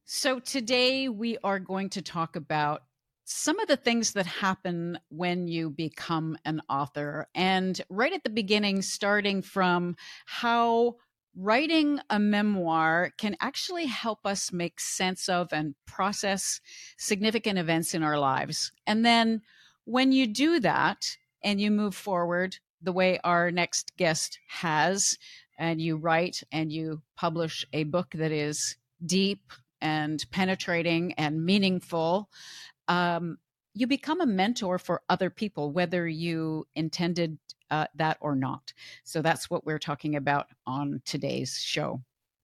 So today we are going to talk about some of the things that happen when you become an author. And right at the beginning, starting from how writing a memoir can actually help us make sense of and process significant events in our lives. And then when you do that and you move forward the way our next guest has, and you write and you publish a book that is deep and penetrating and meaningful, you become a mentor for other people, whether you intended that or not. So that's what we're talking about on today's show.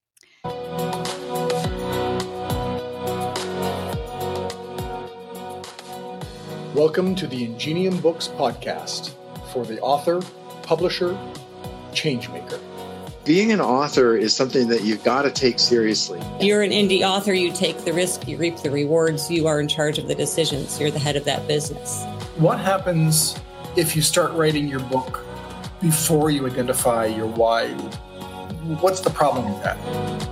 Welcome to the Ingenium Books podcast for the author, publisher, changemaker. Being an author is something that you've got to take seriously. You're an indie author, you take the risk, you reap the rewards, you are in charge of the decisions, you're the head of that business. What happens if you start writing your book before you identify your why? What's the problem with that?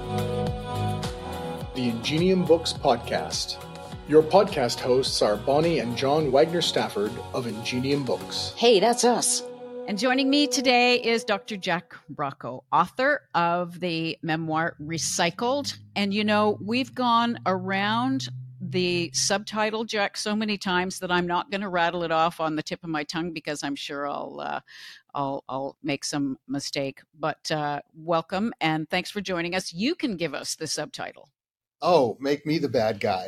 The Ingenium Books podcast. Your podcast hosts are Bonnie and John Wagner Stafford of Ingenium Books. Hey, that's us. And joining me today is Dr. Jack Bracco, author of the memoir Recycled. And you know, we've gone around the subtitle, Jack, so many times that I'm not going to rattle it off on the tip of my tongue because I'm sure I'll make some mistake. But welcome and thanks for joining us. You can give us the subtitle. Oh, make me the bad guy.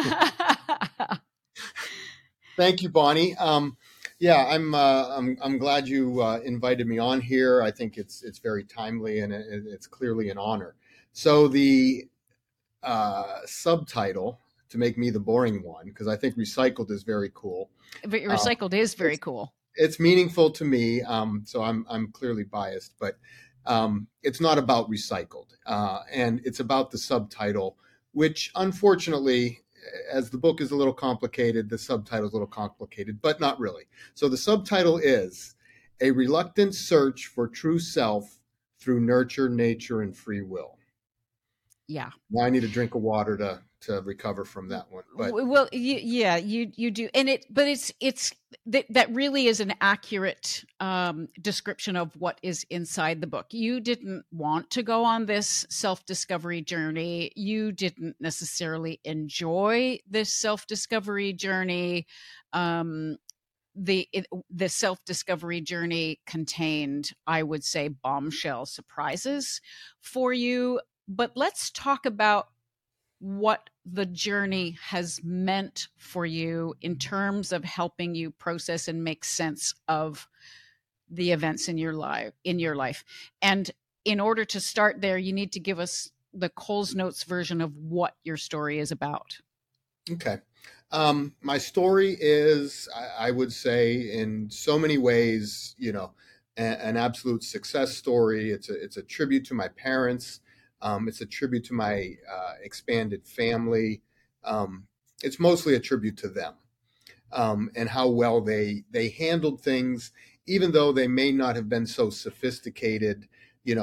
Thank you, Bonnie. Yeah, I'm glad you invited me on here. I think it's very timely and it's clearly an honor. So the subtitle, to make me the boring one, because I think Recycled is very cool. But Recycled is very cool. It's meaningful to me, so I'm clearly biased, but it's not about recycled, and it's about the subtitle, which unfortunately, as the book is a little complicated, the subtitle is a little complicated, but not really. So the subtitle is A Reluctant Search for True Self Through Nurture, Nature, and Free Will. Yeah. Now I need a drink of water to recover from that one. But well, you do, and it's that really is an accurate description of what is inside the book. You didn't want to go on this self-discovery journey. You didn't necessarily enjoy this self-discovery journey. The self-discovery journey contained, I would say, bombshell surprises for you. But let's talk about what the journey has meant for you in terms of helping you process and make sense of the events in your life. And in order to start there, you need to give us the Coles Notes version of what your story is about. Okay. My story is, I would say, in so many ways, an absolute success story. It's a tribute to my parents. It's a tribute to my expanded family. It's mostly a tribute to them and how well they handled things, even though they may not have been so sophisticated. In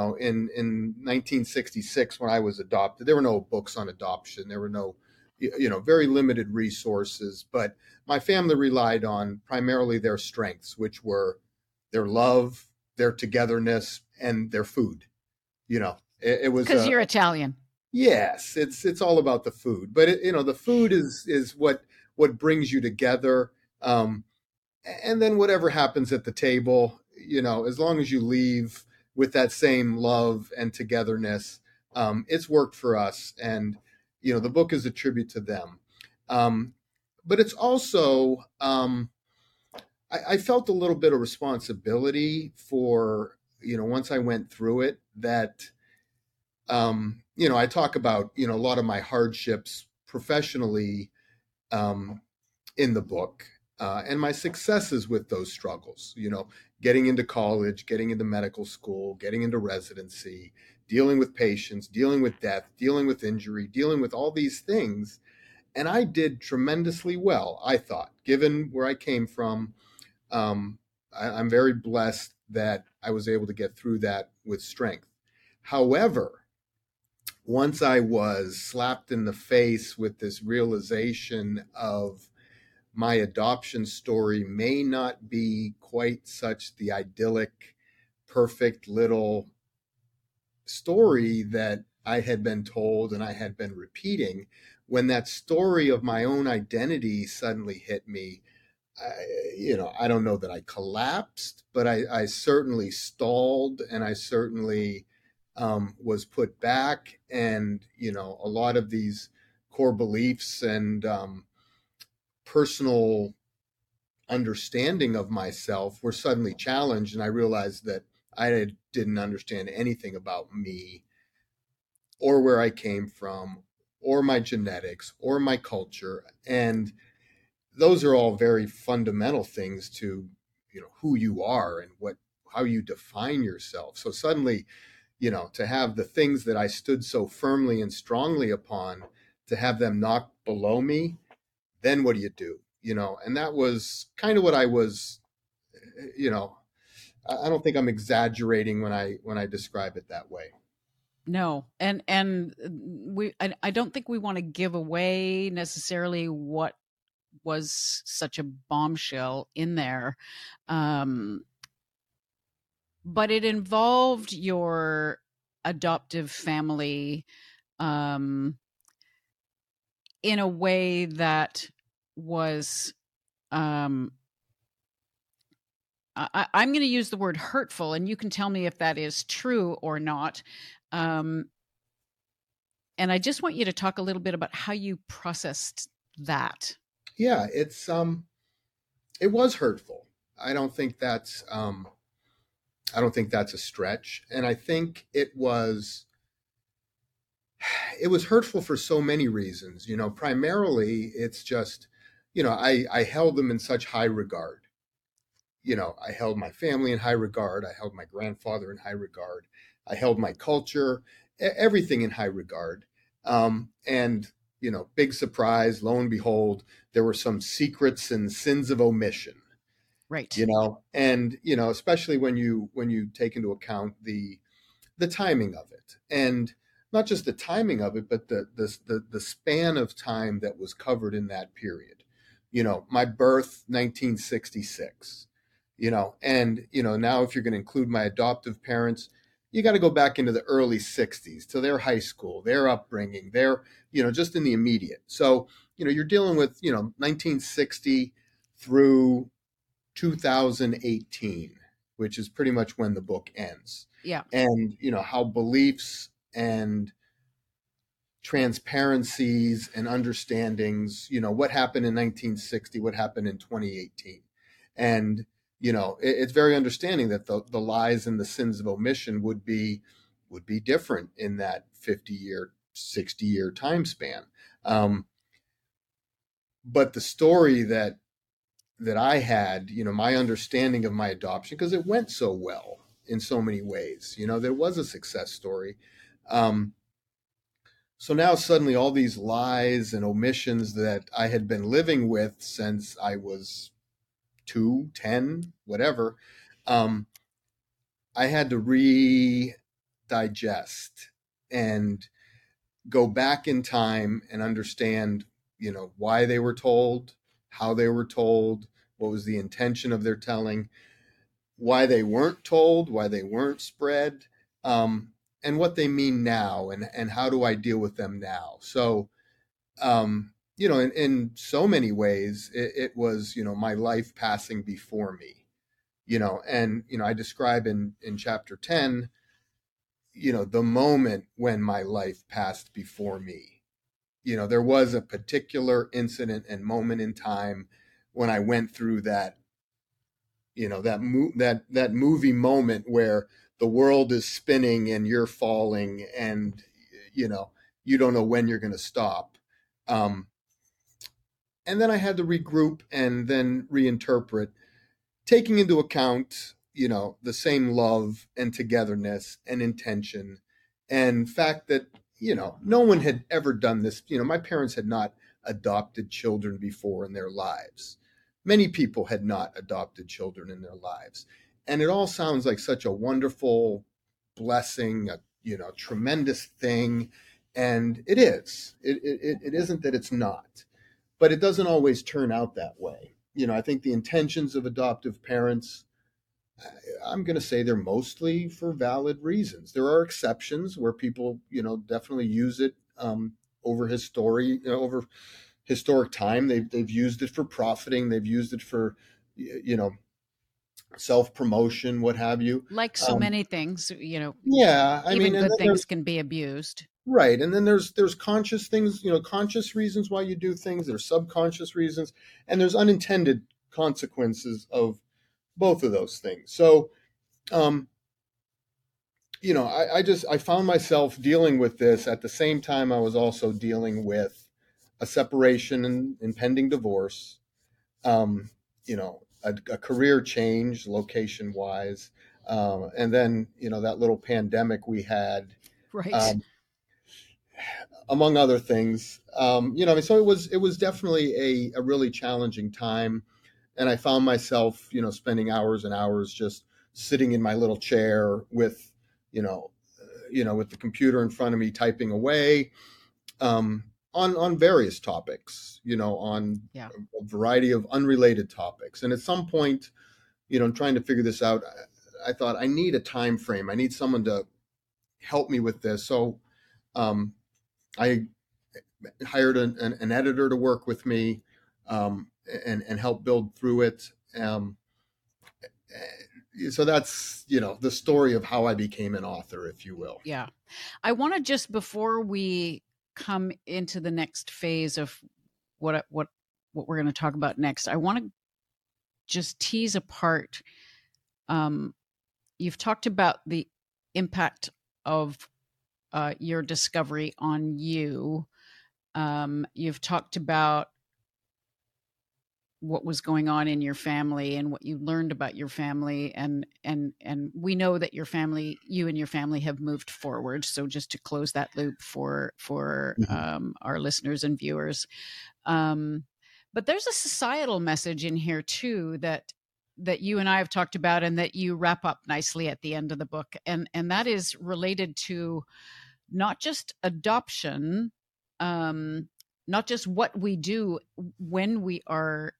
1966, when I was adopted, there were no books on adoption. There were no, very limited resources. But my family relied on primarily their strengths, which were their love, their togetherness, and their food. It was because you're Italian. Yes, it's all about the food, but the food is what brings you together, and then whatever happens at the table, as long as you leave with that same love and togetherness, it's worked for us, and the book is a tribute to them, but it's also I felt a little bit of responsibility for once I went through it that. I talk about, a lot of my hardships professionally in the book and my successes with those struggles, getting into college, getting into medical school, getting into residency, dealing with patients, dealing with death, dealing with injury, dealing with all these things. And I did tremendously well, I thought, given where I came from. I'm very blessed that I was able to get through that with strength. However, once I was slapped in the face with this realization of my adoption story may not be quite such the idyllic, perfect little story that I had been told and I had been repeating, when that story of my own identity suddenly hit me, I don't know that I collapsed, but I certainly stalled, and I certainly was put back. And, a lot of these core beliefs and personal understanding of myself were suddenly challenged. And I realized that I didn't understand anything about me or where I came from or my genetics or my culture. And those are all very fundamental things to, who you are and how you define yourself. So suddenly, to have the things that I stood so firmly and strongly upon, to have them knocked below me, then what do you do? And that was kind of what I was, I don't think I'm exaggerating when I describe it that way. No. And I don't think we want to give away necessarily what was such a bombshell in there. But it involved your adoptive family in a way that was, I'm going to use the word hurtful, and you can tell me if that is true or not. And I just want you to talk a little bit about how you processed that. Yeah, it was hurtful. I don't think that's a stretch. And I think it was hurtful for so many reasons. Primarily it's just, I held them in such high regard. I held my family in high regard. I held my grandfather in high regard. I held my culture, everything in high regard. And, big surprise, lo and behold, there were some secrets and sins of omission. Right. And, especially when you take into account the timing of it, and not just the timing of it, but the span of time that was covered in that period. My birth, 1966, and, now if you're going to include my adoptive parents, you got to go back into the early 60s to their high school, their upbringing, their, just in the immediate. So, you're dealing with, 1960 through 2018, which is pretty much when the book ends. Yeah. And, how beliefs and transparencies and understandings, what happened in 1960, what happened in 2018. And, it's very understanding that the lies and the sins of omission would be different in that 50-year, 60-year time span. But the story that I had, my understanding of my adoption, because it went so well in so many ways, there was a success story. So now suddenly all these lies and omissions that I had been living with since I was 2, 10, whatever, I had to digest and go back in time and understand, why they were told, how they were told, what was the intention of their telling, why they weren't told, why they weren't spread, and what they mean now, and how do I deal with them now. So, in so many ways, it was, my life passing before me, and, I describe in chapter 10, the moment when my life passed before me. There was a particular incident and moment in time when I went through that, that movie moment where the world is spinning and you're falling, and, you don't know when you're going to stop. And then I had to regroup and then reinterpret, taking into account, the same love and togetherness and intention, and fact that, no one had ever done this. My parents had not adopted children before in their lives. Many people had not adopted children in their lives. And it all sounds like such a wonderful blessing, a tremendous thing. And it is. It isn't that it's not, but it doesn't always turn out that way. I think the intentions of adoptive parents, I'm going to say they're mostly for valid reasons. There are exceptions where people, definitely use it over historic time. They've used it for profiting. They've used it for, self-promotion, what have you. Like so many things, Yeah, I even mean, good things can be abused. right. And then there's conscious things, conscious reasons why you do things. There's subconscious reasons, and there's unintended consequences of both of those things. So, I found myself dealing with this at the same time I was also dealing with a separation and impending divorce, a career change location wise. And then, that little pandemic we had, Right. Among other things, so it was definitely a really challenging time. And I found myself, spending hours and hours just sitting in my little chair with, with the computer in front of me, typing away, on various topics, on a variety of unrelated topics. And at some point, trying to figure this out, I thought I need a time frame. I need someone to help me with this. So I hired an editor to work with me and help build through it. So that's, the story of how I became an author, if you will. Yeah. I want to just, before we come into the next phase of what we're going to talk about next, I want to just tease apart. You've talked about the impact of your discovery on you. You've talked about what was going on in your family and what you learned about your family, and we know that you and your family have moved forward. So just to close that loop for our listeners and viewers, but there's a societal message in here too that you and I have talked about, and that you wrap up nicely at the end of the book, and that is related to not just adoption, not just what we do when we are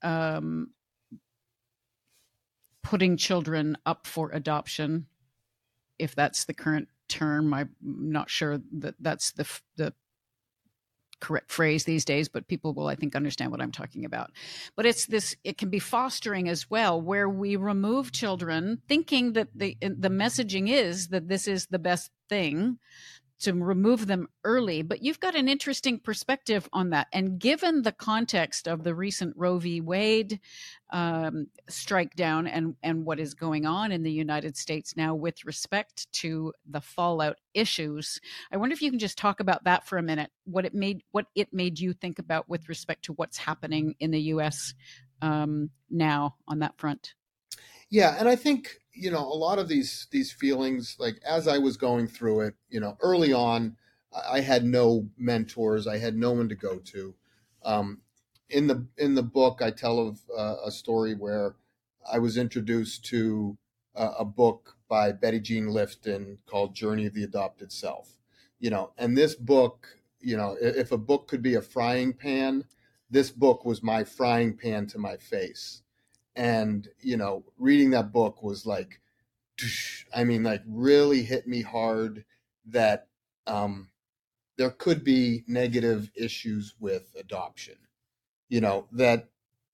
putting children up for adoption, if that's the current term. I'm not sure that that's the correct phrase these days, but people will, I think, understand what I'm talking about. But it can be fostering as well, where we remove children thinking that the messaging is that this is the best thing, to remove them early. But you've got an interesting perspective on that. And given the context of the recent Roe v. Wade strike down and what is going on in the United States now with respect to the fallout issues, I wonder if you can just talk about that for a minute, what it made you think about with respect to what's happening in the U.S. Now on that front. Yeah. And I think, a lot of these feelings, like as I was going through it, early on, I had no mentors. I had no one to go to. In the book, I tell of a story where I was introduced to a book by Betty Jean Lifton called Journey of the Adopted Self. And this book, if a book could be a frying pan, this book was my frying pan to my face. And, reading that book was like really hit me hard that there could be negative issues with adoption. I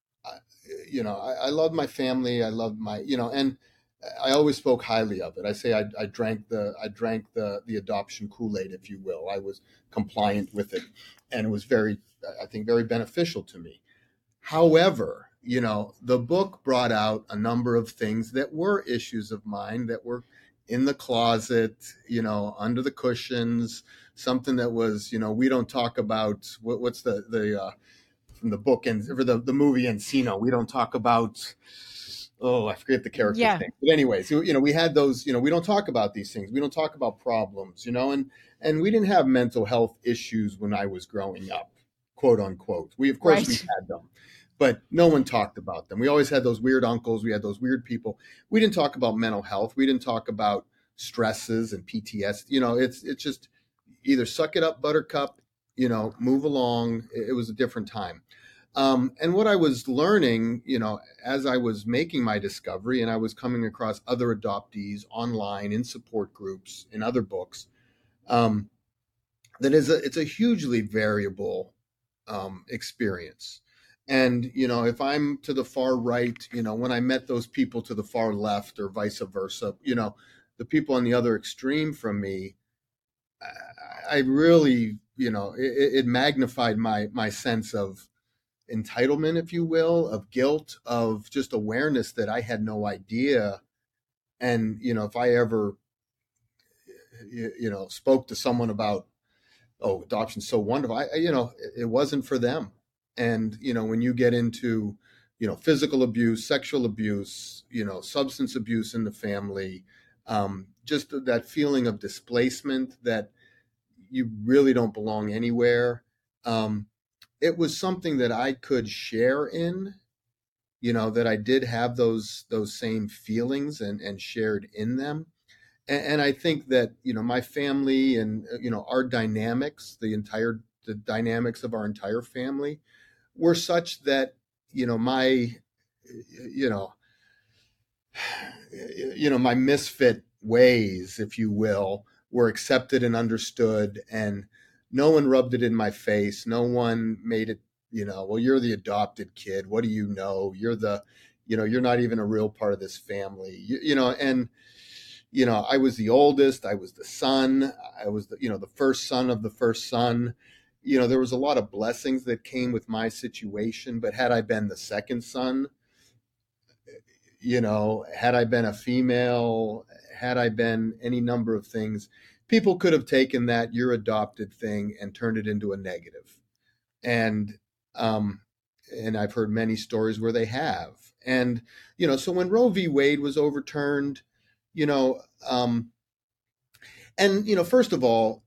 love my family. I love my, and I always spoke highly of it. I say I drank the adoption Kool-Aid, if you will. I was compliant with it, and it was very beneficial to me. However, the book brought out a number of things that were issues of mine that were in the closet, under the cushions, something that was, we don't talk about what's the from the book and for the movie Encino, we don't talk about, I forget the character's name. But anyways, we had those, we don't talk about these things. We don't talk about problems, and we didn't have mental health issues when I was growing up, quote unquote. We had them. But no one talked about them. We always had those weird uncles. We had those weird people. We didn't talk about mental health. We didn't talk about stresses and PTSD. It's just, either suck it up, buttercup, move along. It was a different time. And what I was learning, as I was making my discovery and I was coming across other adoptees online in support groups, in other books, it's a hugely variable experience. And, if I'm to the far right, when I met those people to the far left or vice versa, the people on the other extreme from me, I really, it magnified my sense of entitlement, if you will, of guilt, of just awareness that I had no idea. And, if I ever, spoke to someone about, oh, adoption's so wonderful, it wasn't for them. And, when you get into, physical abuse, sexual abuse, substance abuse in the family, just that feeling of displacement that you really don't belong anywhere. It was something that I could share in, that I did have those same feelings and shared in them. And I think that, my family and, our dynamics, the dynamics of our entire family were such that, my misfit ways, if you will, were accepted and understood, and no one rubbed it in my face. No one made it, well, you're the adopted kid. What do you know? You're you're not even a real part of this family, and, I was the oldest, I was the son, I was the first son of the first son. There was a lot of blessings that came with my situation, but had I been the second son, had I been a female, had I been any number of things, people could have taken that "you're adopted" thing and turned it into a negative. And I've heard many stories where they have. And, so when Roe v. Wade was overturned, first of all,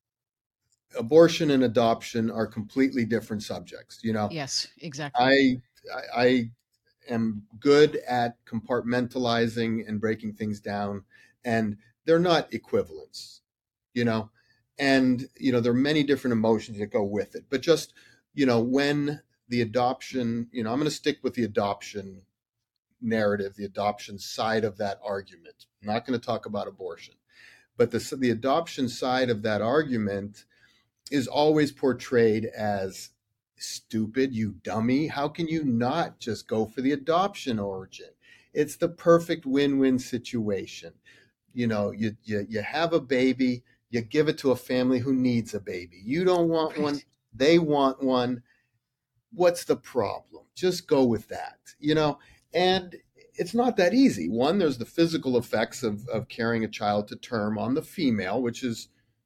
abortion and adoption are completely different subjects. Yes, exactly. I am good at compartmentalizing and breaking things down, and they're not equivalents, and, there are many different emotions that go with it. But just, when the adoption, I'm going to stick with the adoption narrative, the adoption side of that argument. I'm not going to talk about abortion, but the adoption side of that argument is always portrayed as stupid, you dummy. How can you not just go for the adoption origin? It's the perfect win-win situation. You have a baby, you give it to a family who needs a baby. You don't want one, they want one. What's the problem? Just go with that, and it's not that easy. One, there's the physical effects of carrying a child to term on the female, which is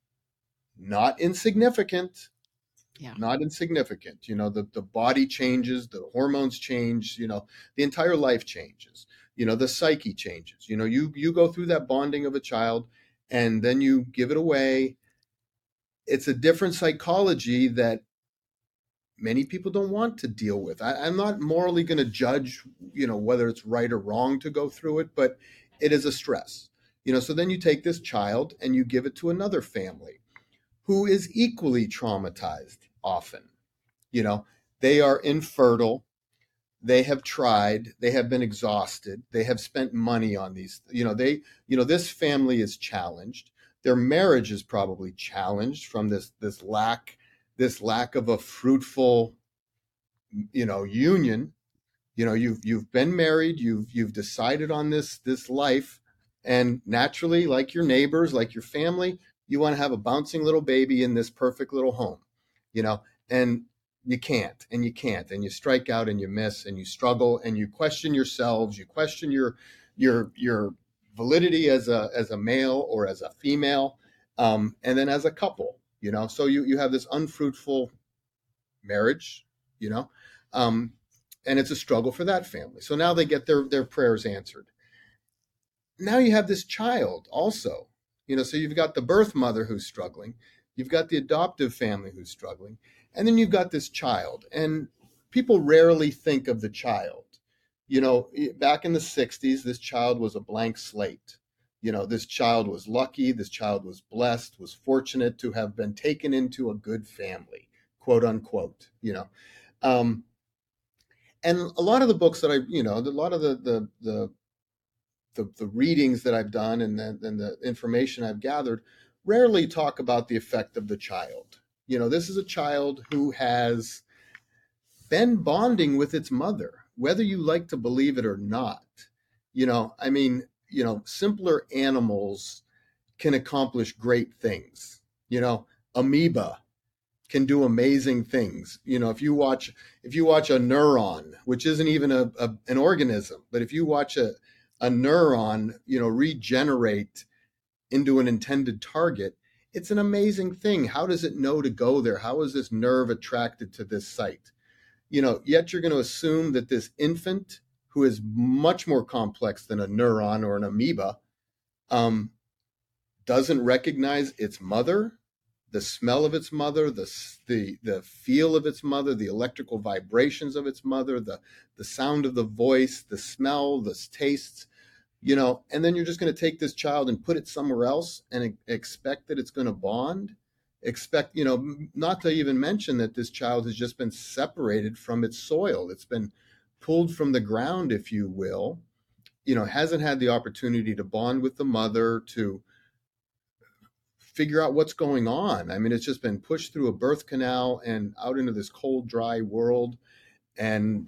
not insignificant. Yeah. Not insignificant. The body changes, the hormones change, the entire life changes, the psyche changes. You go through that bonding of a child and then you give it away. It's a different psychology that many people don't want to deal with. I'm not morally going to judge, whether it's right or wrong to go through it, but it is a stress. So then you take this child and you give it to another family who is equally traumatized often. They are infertile. They have tried. They have been exhausted. They have spent money on these. This family is challenged. Their marriage is probably challenged from this lack of a fruitful, union. You've been married. You've decided on this life, and naturally, like your neighbors, like your family, you want to have a bouncing little baby in this perfect little home, and you can't, and you strike out and you miss and you struggle and you question yourselves, you question your validity as a male or as a female, and then as a couple, so you have this unfruitful marriage, and it's a struggle for that family. So now they get their prayers answered. Now you have this child also. So you've got the birth mother who's struggling, you've got the adoptive family who's struggling, and then you've got this child. And people rarely think of the child. Back in the 60s, this child was a blank slate. This child was lucky, this child was blessed, was fortunate to have been taken into a good family, quote unquote. And a lot of the books that a lot of the readings that I've done and the information I've gathered rarely talk about the effect of the child. This is a child who has been bonding with its mother, whether you like to believe it or not. Simpler animals can accomplish great things. Amoeba can do amazing things. If you watch a neuron, which isn't even an organism, but if you watch a neuron, regenerate into an intended target, it's an amazing thing. How does it know to go there? How is this nerve attracted to this site? Yet you're going to assume that this infant, who is much more complex than a neuron or an amoeba, doesn't recognize its mother, the smell of its mother, the feel of its mother, the electrical vibrations of its mother, the sound of the voice, the smell, the tastes, and then you're just going to take this child and put it somewhere else and expect that it's going to bond. Expect, not to even mention that this child has just been separated from its soil. It's been pulled from the ground, if you will, hasn't had the opportunity to bond with the mother, to figure out what's going on. It's just been pushed through a birth canal and out into this cold, dry world. And,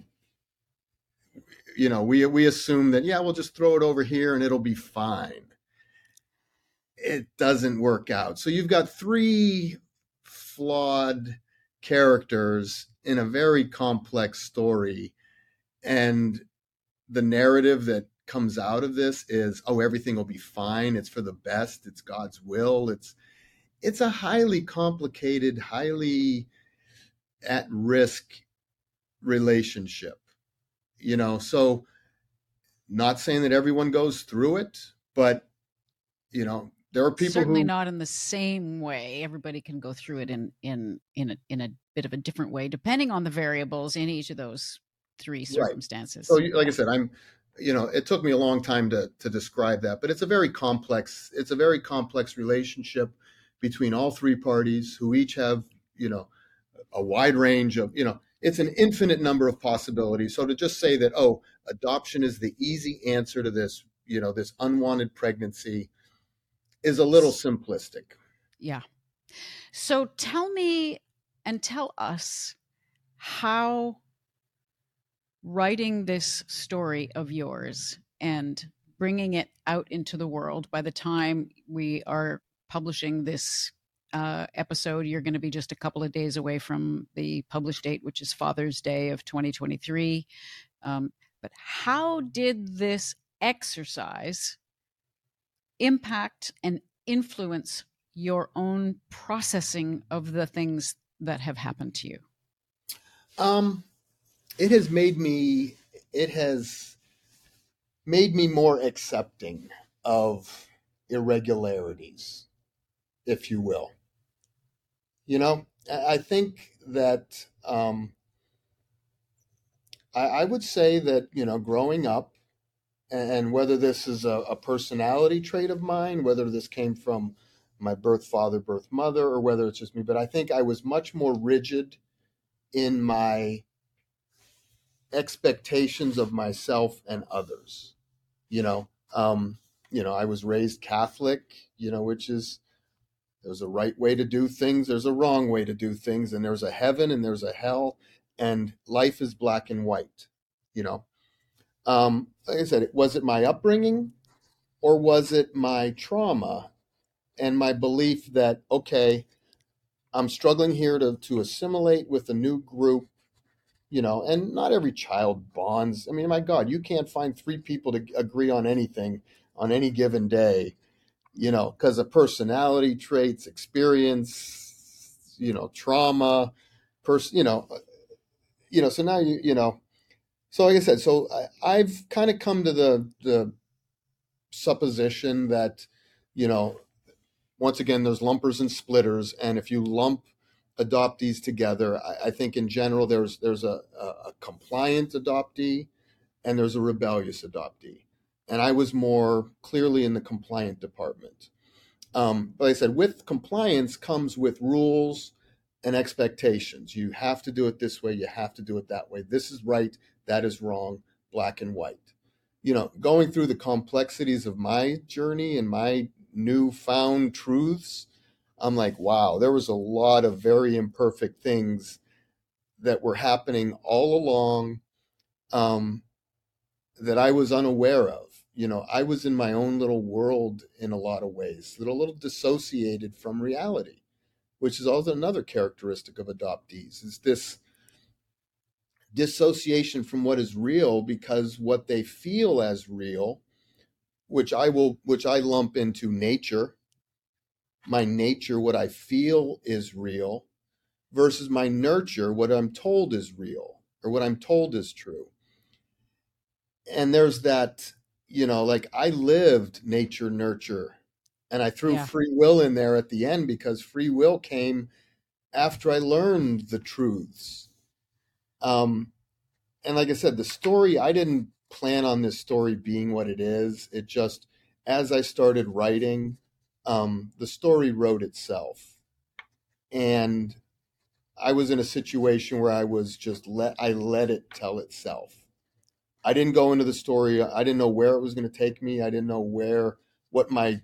we assume that, we'll just throw it over here and it'll be fine. It doesn't work out. So you've got three flawed characters in a very complex story. And the narrative that comes out of this is, everything will be fine. It's for the best. It's God's will. It's a highly complicated, highly at risk relationship, so not saying that everyone goes through it, but, there are people certainly not in the same way. Everybody can go through it in a bit of a different way, depending on the variables in each of those three circumstances. Right. So like I said, it took me a long time to describe that, but it's a very complex relationship between all three parties who each have, a wide range of, it's an infinite number of possibilities. So to just say that, adoption is the easy answer to this, this unwanted pregnancy is a little simplistic. Yeah. So tell me and tell us how writing this story of yours and bringing it out into the world, by the time we are publishing this episode, you're going to be just a couple of days away from the published date, which is Father's Day of 2023. But how did this exercise impact and influence your own processing of the things that have happened to you? It has made me more accepting of irregularities, if you will. I think that I would say that, growing up, and whether this is a personality trait of mine, whether this came from my birth father, birth mother, or whether it's just me, but I think I was much more rigid in my expectations of myself and others. I was raised Catholic, which is, there's a right way to do things, there's a wrong way to do things, and there's a heaven and there's a hell, and life is black and white. Like I said, was it my upbringing, or was it my trauma and my belief that, okay, I'm struggling here to assimilate with a new group, and not every child bonds. My God, you can't find three people to agree on anything on any given day, because of personality traits, experience, trauma, so now so like I said, so I've kind of come to the supposition that, once again, there's lumpers and splitters, and if you lump adoptees together, I think in general there's a compliant adoptee and there's a rebellious adoptee. and I was more clearly in the compliant department. But like I said, with compliance comes with rules and expectations. You have to do it this way. You have to do it that way. This is right. That is wrong. Black and white. Going through the complexities of my journey and my newfound truths, I'm like, wow, there was a lot of very imperfect things that were happening all along, that I was unaware of. I was in my own little world in a lot of ways, that a little dissociated from reality, which is also another characteristic of adoptees, is this dissociation from what is real, because what they feel as real, which I lump into nature, my nature, what I feel is real, versus my nurture, what I'm told is real or what I'm told is true. And there's that, like I lived nature, nurture, and I threw free will in there at the end, because free will came after I learned the truths. And like I said, the story, I didn't plan on this story being what it is. It just, as I started writing, the story wrote itself. And I was in a situation where I was just I let it tell itself. I didn't go into the story. I didn't know where it was going to take me. I didn't know what my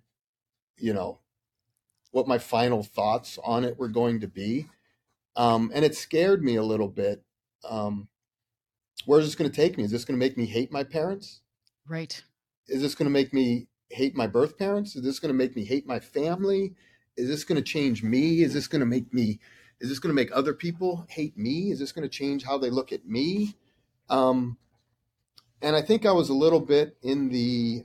final thoughts on it were going to be. And it scared me a little bit. Where's this going to take me? Is this going to make me hate my parents? Right. Is this going to make me hate my birth parents? Is this going to make me hate my family? Is this going to change me? Is this going to make other people hate me? Is this going to change how they look at me? And I think I was a little bit in the,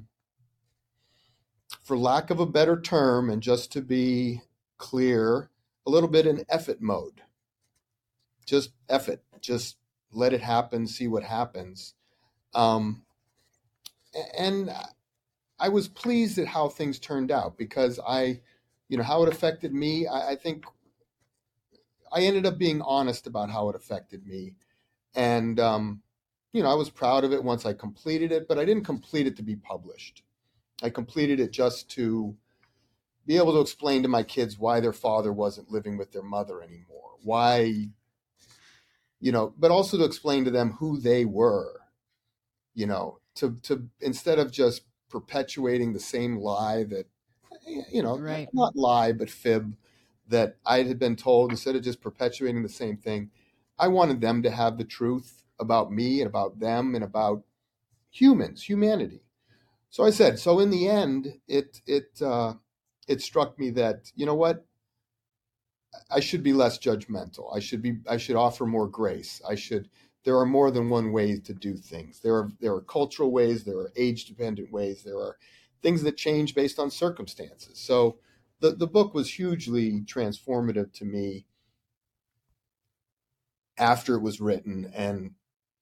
for lack of a better term, and just to be clear, a little bit in effort mode. Just effort. Just let it happen, see what happens. And I was pleased at how things turned out, because how it affected me, I think I ended up being honest about how it affected me. And, I was proud of it once I completed it, but I didn't complete it to be published. I completed it just to be able to explain to my kids why their father wasn't living with their mother anymore. Why, but also to explain to them who they were, to instead of just perpetuating the same lie that, right. Not lie, but fib that I had been told, instead of just perpetuating the same thing, I wanted them to have the truth about me and about them and about humanity. So I said, so in the end, it struck me that, what, I should be less judgmental. I should offer more grace. There are more than one way to do things. There are cultural ways, there are age dependent ways, there are things that change based on circumstances. So the book was hugely transformative to me after it was written. And,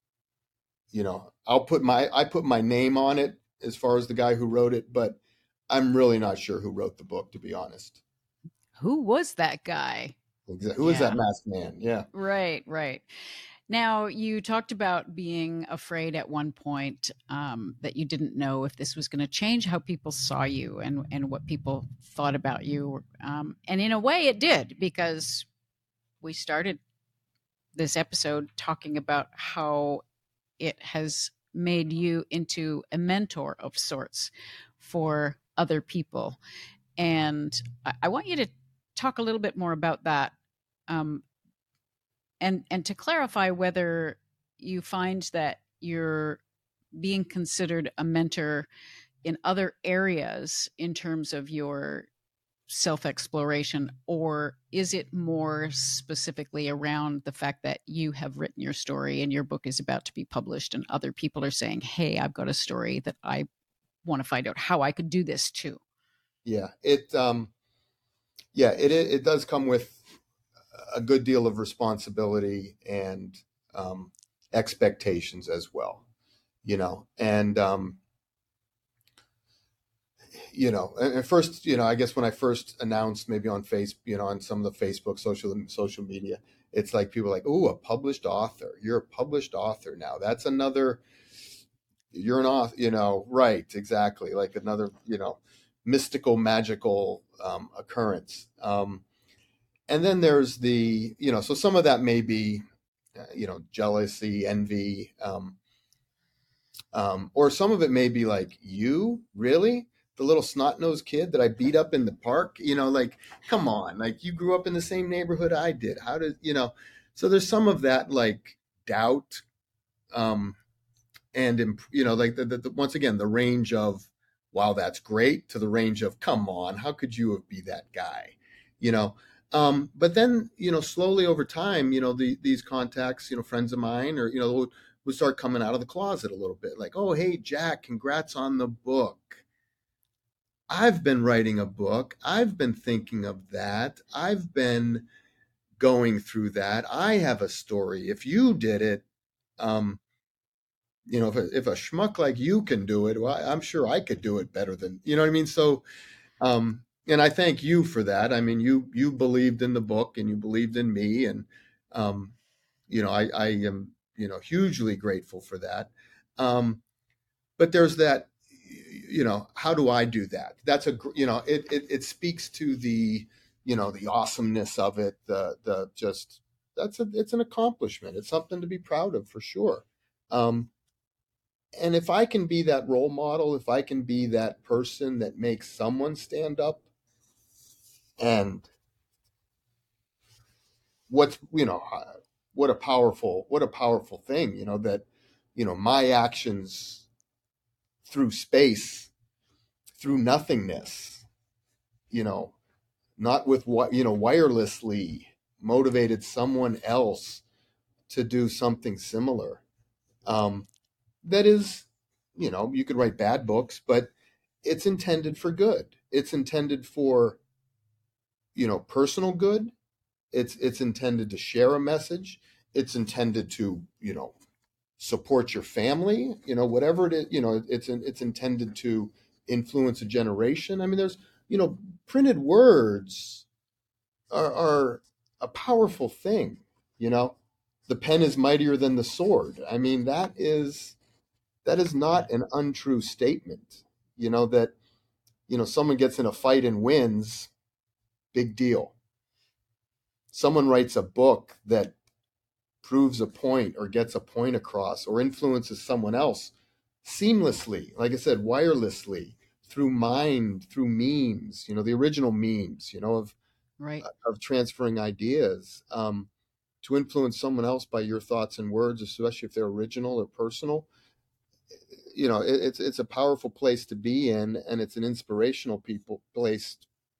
I put my name on it as far as the guy who wrote it, but I'm really not sure who wrote the book, to be honest. Who was that guy? Who is that masked man? Yeah. Right. Now, you talked about being afraid at one point, that you didn't know if this was going to change how people saw you and what people thought about you. And in a way it did, because we started this episode talking about how it has made you into a mentor of sorts for other people. And I want you to talk a little bit more about that. And to clarify whether you find that you're being considered a mentor in other areas in terms of your self-exploration, or is it more specifically around the fact that you have written your story and your book is about to be published and other people are saying, hey, I've got a story that I want to find out how I could do this too? Yeah, it does come with a good deal of responsibility and expectations as well, and and first, I guess when I first announced, maybe on on some of the Facebook social media, it's like people are like, "Ooh, a published author! You're a published author now." That's another you're an author, right, exactly, like another, mystical, magical occurrence. And then there's the, so some of that may be, jealousy, envy, or some of it may be like, you really, the little snot-nosed kid that I beat up in the park, like, come on, like you grew up in the same neighborhood I did. How did, so there's some of that like doubt, and like the once again, the range of, wow, that's great, to the range of, come on, how could you be that guy, but then, slowly over time, these contacts, friends of mine, or, would start coming out of the closet a little bit, like, oh, hey, Jack, congrats on the book. I've been writing a book. I've been thinking of that. I've been going through that. I have a story. If you did it, if a schmuck like you can do it, well, I'm sure I could do it better than, you know what I mean? So, and I thank you for that. I mean, you believed in the book and you believed in me, and I am hugely grateful for that. But there's that, how do I do that? That's it speaks to the, the awesomeness of it. It's an accomplishment. It's something to be proud of, for sure. And if I can be that role model, if I can be that person that makes someone stand up, and what a powerful thing, that, my actions through space, through nothingness, not with what, wirelessly motivated someone else to do something similar. That is, you could write bad books, but it's intended for good. It's intended for, personal good. It's intended to share a message. It's intended to, support your family, whatever it is, it's intended to influence a generation. I mean, there's, printed words are a powerful thing, the pen is mightier than the sword. I mean, that is not an untrue statement, that, someone gets in a fight and wins, big deal. Someone writes a book that proves a point or gets a point across or influences someone else seamlessly, like I said, wirelessly, through mind, through memes, the original memes, of transferring ideas, to influence someone else by your thoughts and words, especially if they're original or personal. It's a powerful place to be in, and it's an inspirational place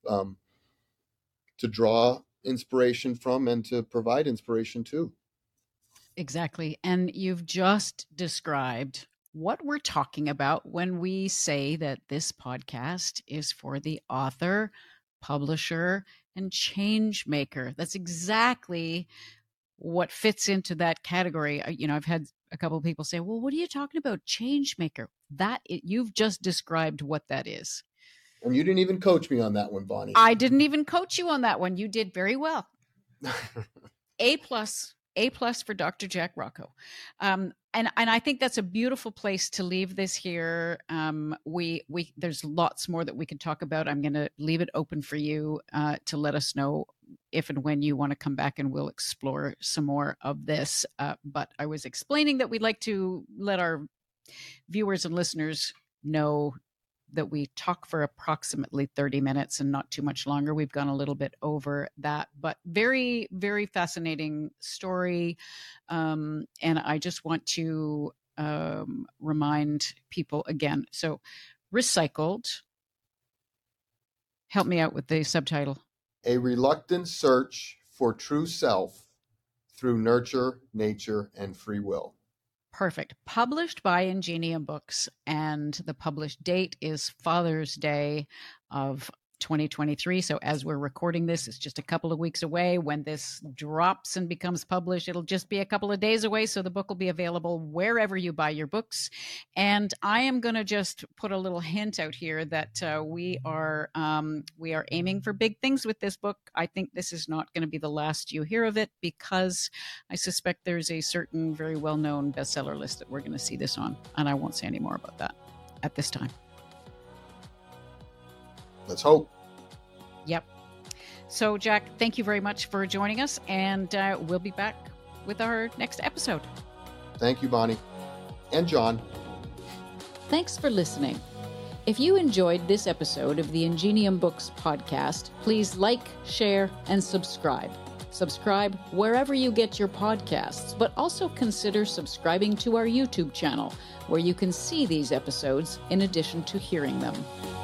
to draw inspiration from and to provide inspiration to. Exactly. And you've just described what we're talking about when we say that this podcast is for the author, publisher, and change maker. That's exactly what fits into that category. I've had a couple of people say, well, what are you talking about? Change maker. You've just described what that is. And you didn't even coach me on that one, Bonnie. I didn't even coach you on that one. You did very well. A+ for Dr. Jack Rocco. And I think that's a beautiful place to leave this here. There's lots more that we can talk about. I'm going to leave it open for you to let us know if and when you want to come back, and we'll explore some more of this. But I was explaining that we'd like to let our viewers and listeners know that we talk for approximately 30 minutes and not too much longer. We've gone a little bit over that, but very, very fascinating story. And I just want to remind people again. So Recycled, help me out with the subtitle. A reluctant search for true self through nurture, nature, and free will. Perfect. Published by Ingenium Books, and the published date is Father's Day of 2023. So as we're recording this, it's just a couple of weeks away. When this drops and becomes published, it'll just be a couple of days away. So the book will be available wherever you buy your books. And I am going to just put a little hint out here that we are aiming for big things with this book. I think this is not going to be the last you hear of it, because I suspect there's a certain very well-known bestseller list that we're going to see this on. And I won't say any more about that at this time. Let's hope. Yep. So, Jack, thank you very much for joining us, and we'll be back with our next episode. Thank you, Bonnie. And John. Thanks for listening. If you enjoyed this episode of the Ingenium Books podcast, please like, share, and subscribe. Subscribe wherever you get your podcasts, but also consider subscribing to our YouTube channel, where you can see these episodes in addition to hearing them.